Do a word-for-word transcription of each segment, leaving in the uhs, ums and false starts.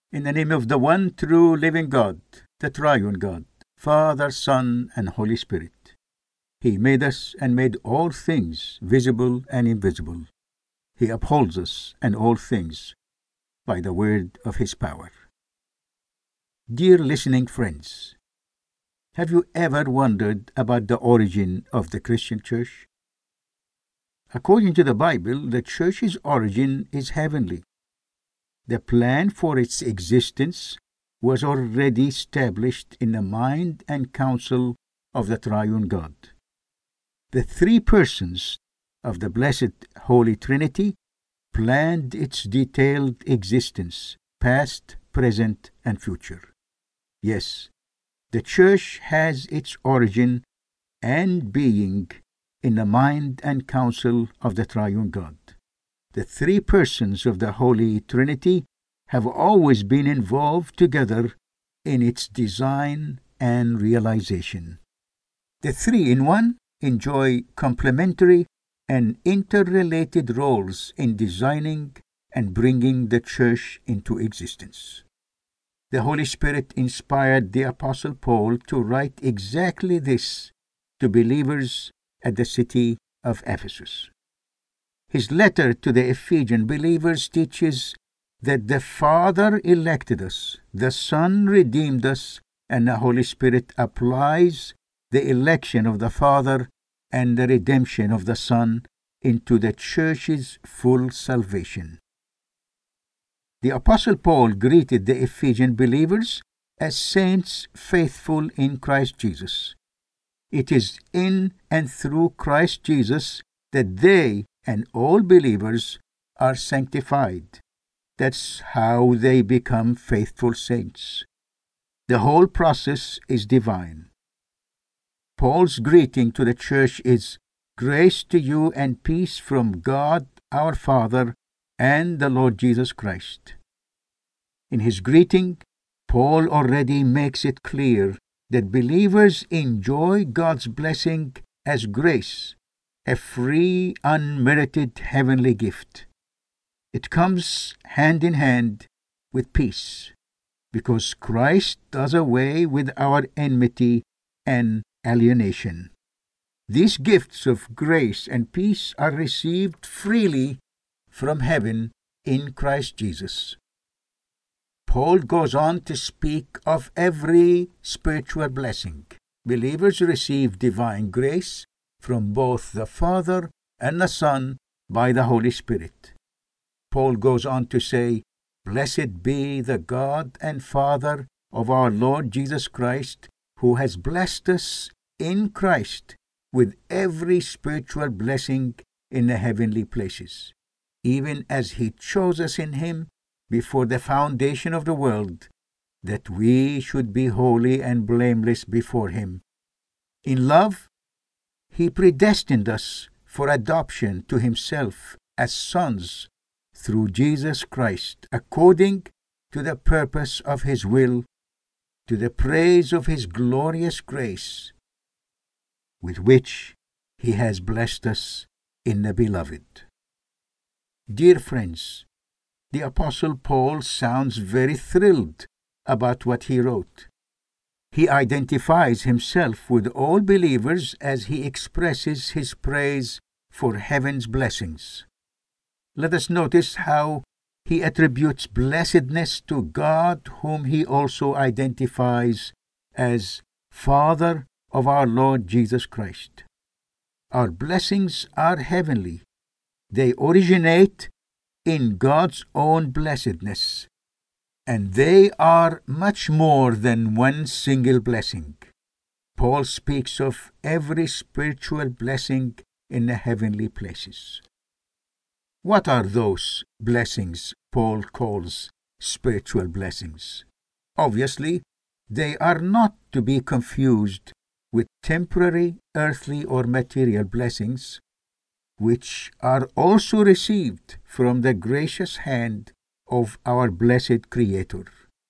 In the name of the one true living God, the triune God, Father, Son, and Holy Spirit. He made us and made all things, visible and invisible. He upholds us and all things by the word of his power. Dear listening friends, have you ever wondered about the origin of the Christian church? According to the Bible, the church's origin is heavenly. The plan for its existence was already established in the mind and counsel of the triune God. The three persons of the Blessed Holy Trinity planned its detailed existence, past, present, and future. Yes, the church has its origin and being in the mind and counsel of the triune God. The three persons of the Holy Trinity have always been involved together in its design and realization. The three in one enjoy complementary and interrelated roles in designing and bringing the church into existence. The Holy Spirit inspired the Apostle Paul to write exactly this to believers at the city of Ephesus. His letter to the Ephesian believers teaches that the Father elected us, the Son redeemed us, and the Holy Spirit applies the election of the Father and the redemption of the Son into the church's full salvation. The Apostle Paul greeted the Ephesian believers as saints faithful in Christ Jesus. It is in and through Christ Jesus that they and all believers are sanctified. That's how they become faithful saints. The whole process is divine. Paul's greeting to the church is, "Grace to you and peace from God our Father and the Lord Jesus Christ." In his greeting, Paul already makes it clear that believers enjoy God's blessing as grace, a free, unmerited heavenly gift. It comes hand in hand with peace, because Christ does away with our enmity and alienation. These gifts of grace and peace are received freely from heaven in Christ Jesus. Paul goes on to speak of every spiritual blessing. Believers receive divine grace from both the Father and the Son by the Holy Spirit. Paul goes on to say, "Blessed be the God and Father of our Lord Jesus Christ, who has blessed us in Christ with every spiritual blessing in the heavenly places, even as he chose us in him before the foundation of the world, that we should be holy and blameless before him. In love, he predestined us for adoption to himself as sons through Jesus Christ, according to the purpose of his will, to the praise of his glorious grace, with which he has blessed us in the Beloved." Dear friends, the Apostle Paul sounds very thrilled about what he wrote. He identifies himself with all believers as he expresses his praise for heaven's blessings. Let us notice how he attributes blessedness to God, whom he also identifies as Father of our Lord Jesus Christ. Our blessings are heavenly. They originate in God's own blessedness, and they are much more than one single blessing. Paul speaks of every spiritual blessing in the heavenly places. What are those blessings Paul calls spiritual blessings? Obviously, they are not to be confused with temporary earthly or material blessings, which are also received from the gracious hand of our blessed Creator.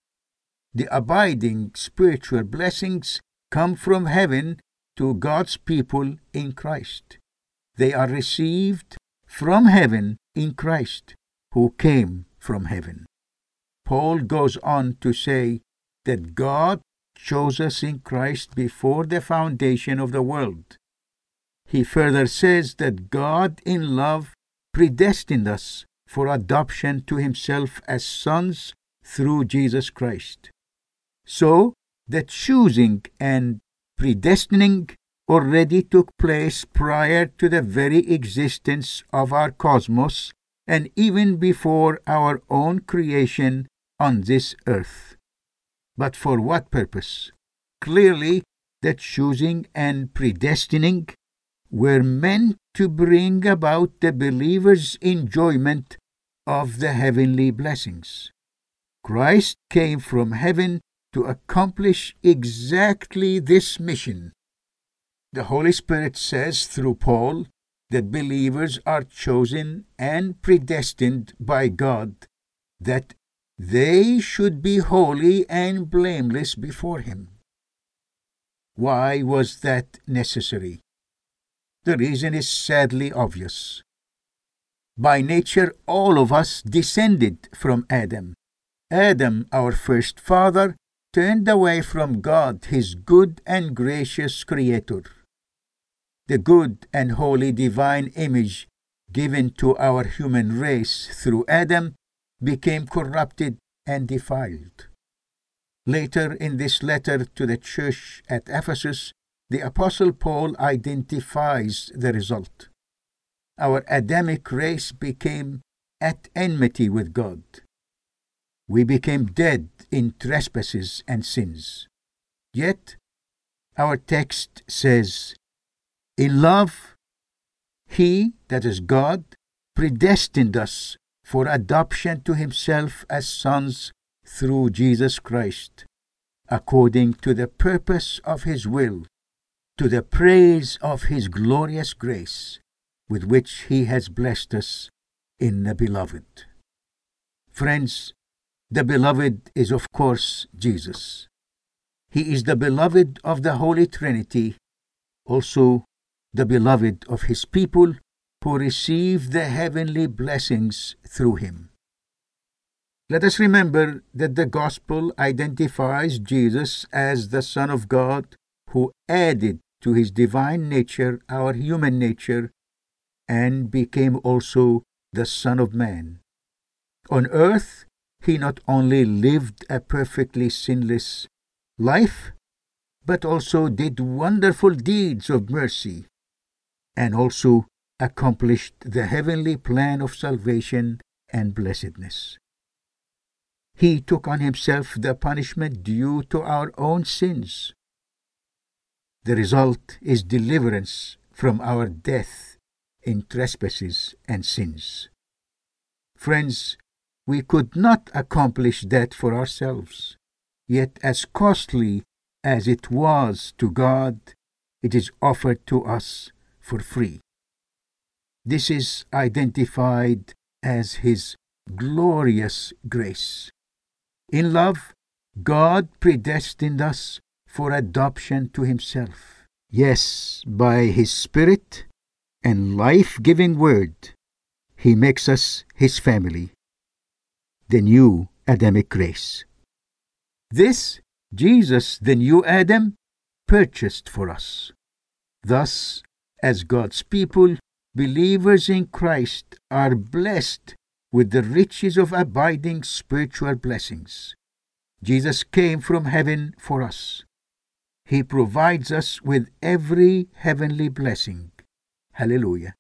The abiding spiritual blessings come from heaven to God's people in Christ. They are received from heaven in Christ, who came from heaven. Paul goes on to say that God chose us in Christ before the foundation of the world. He further says that God in love predestined us for adoption to himself as sons through Jesus Christ. So, the choosing and predestining already took place prior to the very existence of our cosmos and even before our own creation on this earth. But for what purpose? Clearly, the choosing and predestining were meant to bring about the believer's enjoyment of the heavenly blessings. Christ came from heaven to accomplish exactly this mission. The Holy Spirit says through Paul that believers are chosen and predestined by God, that they should be holy and blameless before him. Why was that necessary? The reason is sadly obvious. By nature, all of us descended from Adam. Adam, our first father, turned away from God, his good and gracious Creator. The good and holy divine image given to our human race through Adam became corrupted and defiled. Later in this letter to the church at Ephesus, the Apostle Paul identifies the result. Our Adamic race became at enmity with God. We became dead in trespasses and sins. Yet, our text says, in love, he, that is God, predestined us for adoption to himself as sons through Jesus Christ, according to the purpose of his will, to the praise of his glorious grace, with which he has blessed us in the Beloved. Friends, the Beloved is of course Jesus. He is the Beloved of the Holy Trinity, also the Beloved of his people who receive the heavenly blessings through him. Let us remember that the Gospel identifies Jesus as the Son of God who added to his divine nature our human nature and became also the Son of Man. On earth, he not only lived a perfectly sinless life, but also did wonderful deeds of mercy, and also accomplished the heavenly plan of salvation and blessedness. He took on himself the punishment due to our own sins. The result is deliverance from our death in trespasses and sins. Friends, we could not accomplish that for ourselves, yet as costly as it was to God, it is offered to us for free. This is identified as his glorious grace. In love, God predestined us for adoption to himself. Yes, by his Spirit and life-giving word, he makes us his family, the new Adamic race. This Jesus, the new Adam, purchased for us. Thus, as God's people, believers in Christ are blessed with the riches of abiding spiritual blessings. Jesus came from heaven for us. He provides us with every heavenly blessing. Hallelujah.